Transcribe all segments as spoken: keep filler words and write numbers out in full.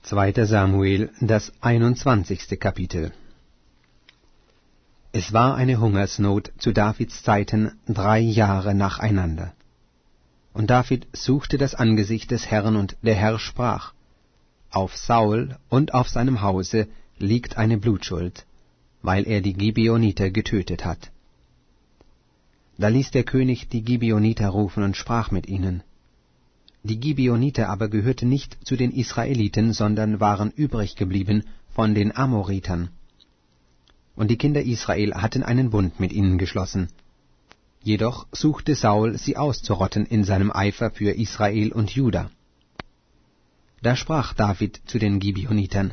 Zweiter Samuel, das einundzwanzigste Kapitel. Es war eine Hungersnot zu Davids Zeiten drei Jahre nacheinander. Und David suchte das Angesicht des Herrn, und der Herr sprach: Auf Saul und auf seinem Hause liegt eine Blutschuld, weil er die Gibeoniter getötet hat. Da ließ der König die Gibeoniter rufen und sprach mit ihnen. Die Gibeoniter aber gehörten nicht zu den Israeliten, sondern waren übrig geblieben von den Amoritern. Und die Kinder Israel hatten einen Bund mit ihnen geschlossen. Jedoch suchte Saul, sie auszurotten in seinem Eifer für Israel und Juda. Da sprach David zu den Gibeonitern: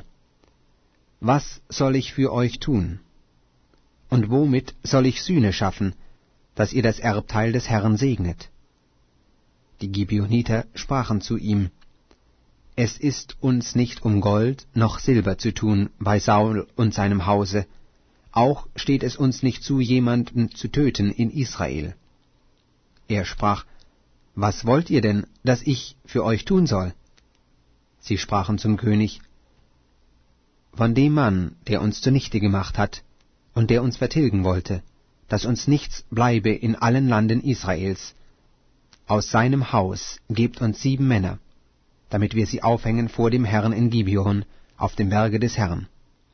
Was soll ich für euch tun? Und womit soll ich Sühne schaffen, dass ihr das Erbteil des Herrn segnet? Die Gibeoniter sprachen zu ihm: Es ist uns nicht um Gold noch Silber zu tun bei Saul und seinem Hause, auch steht es uns nicht zu, jemanden zu töten in Israel. Er sprach: Was wollt ihr denn, dass ich für euch tun soll? Sie sprachen zum König: Von dem Mann, der uns zunichte gemacht hat und der uns vertilgen wollte, dass uns nichts bleibe in allen Landen Israels, aus seinem Haus gebt uns sieben Männer, damit wir sie aufhängen vor dem Herrn in Gibeon auf dem Berge des Herrn.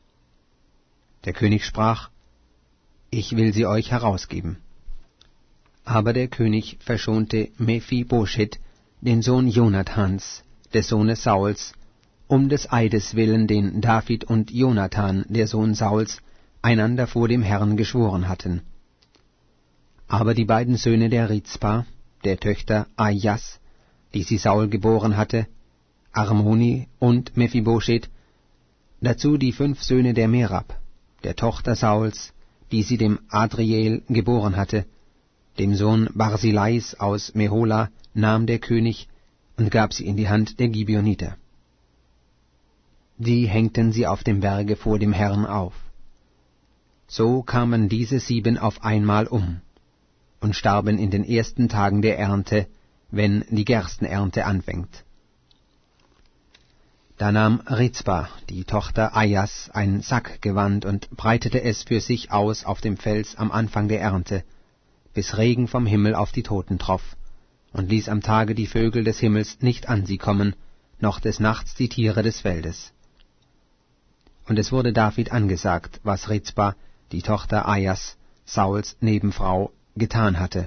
Der König sprach: Ich will sie euch herausgeben. Aber der König verschonte Mephibosheth, den Sohn Jonathans, des Sohnes Sauls, um des Eides willen, den David und Jonathan, der Sohn Sauls, einander vor dem Herrn geschworen hatten. Aber die beiden Söhne der Rizpa, der Töchter Ajas, die sie Saul geboren hatte, Armoni und Mephibosheth, dazu die fünf Söhne der Merab, der Tochter Sauls, die sie dem Adriel geboren hatte, dem Sohn Barzilais aus Mehola, nahm der König und gab sie in die Hand der Gibeoniter. Die hängten sie auf dem Berge vor dem Herrn auf. So kamen diese sieben auf einmal um und starben in den ersten Tagen der Ernte, wenn die Gerstenernte anfängt. Da nahm Rizpa, die Tochter Ajas, ein Sackgewand und breitete es für sich aus auf dem Fels am Anfang der Ernte, bis Regen vom Himmel auf die Toten troff, und ließ am Tage die Vögel des Himmels nicht an sie kommen, noch des Nachts die Tiere des Feldes. Und es wurde David angesagt, was Rizpa, die Tochter Ajas, Sauls Nebenfrau, getan hatte.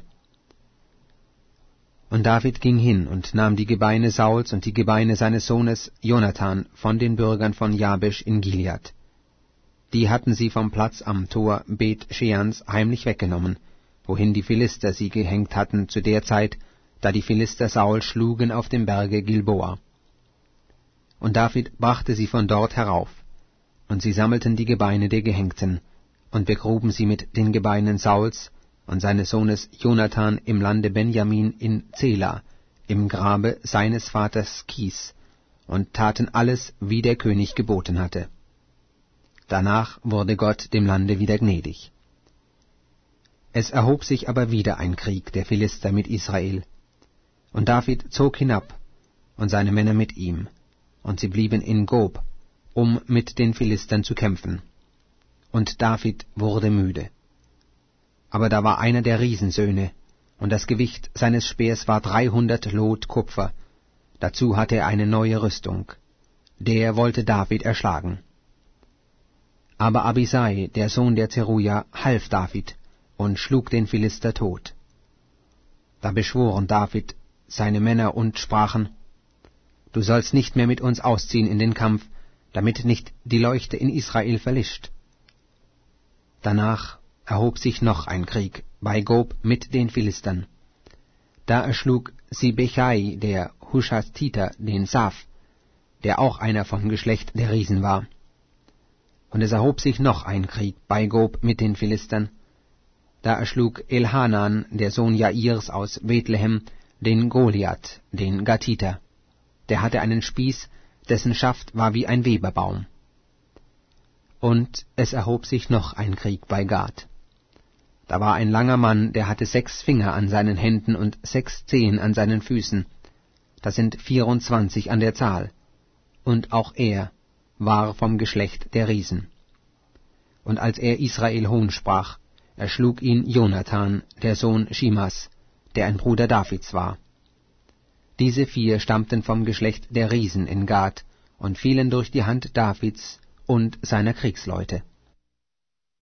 Und David ging hin und nahm die Gebeine Sauls und die Gebeine seines Sohnes Jonathan von den Bürgern von Jabesh in Gilead. Die hatten sie vom Platz am Tor Bet-Sheans heimlich weggenommen, wohin die Philister sie gehängt hatten zu der Zeit, da die Philister Saul schlugen auf dem Berge Gilboa. Und David brachte sie von dort herauf, und sie sammelten die Gebeine der Gehängten, und begruben sie mit den Gebeinen Sauls und seines Sohnes Jonathan im Lande Benjamin in Zela, im Grabe seines Vaters Kis, und taten alles, wie der König geboten hatte. Danach wurde Gott dem Lande wieder gnädig. Es erhob sich aber wieder ein Krieg der Philister mit Israel, und David zog hinab, und seine Männer mit ihm, und sie blieben in Gob, um mit den Philistern zu kämpfen. Und David wurde müde. Aber da war einer der Riesensöhne, und das Gewicht seines Speers war dreihundert Lot Kupfer. Dazu hatte er eine neue Rüstung. Der wollte David erschlagen. Aber Abisai, der Sohn der Zeruja, half David und schlug den Philister tot. Da beschworen David seine Männer und sprachen: Du sollst nicht mehr mit uns ausziehen in den Kampf, damit nicht die Leuchte in Israel verlischt. Danach erhob sich noch ein Krieg bei Gob mit den Philistern. Da erschlug Sibechai, der Hushatiter, den Saf, der auch einer vom Geschlecht der Riesen war. Und es erhob sich noch ein Krieg bei Gob mit den Philistern. Da erschlug Elhanan, der Sohn Jairs aus Bethlehem, den Goliath, den Gatiter. Der hatte einen Spieß, dessen Schaft war wie ein Weberbaum. Und es erhob sich noch ein Krieg bei Gad. Da war ein langer Mann, der hatte sechs Finger an seinen Händen und sechs Zehen an seinen Füßen. Das sind vierundzwanzig an der Zahl. und auch er war vom Geschlecht der Riesen. Und als er Israel Hohn sprach, erschlug ihn Jonathan, der Sohn Schimas, der ein Bruder Davids war. Diese vier stammten vom Geschlecht der Riesen in Gad und fielen durch die Hand Davids und seiner Kriegsleute.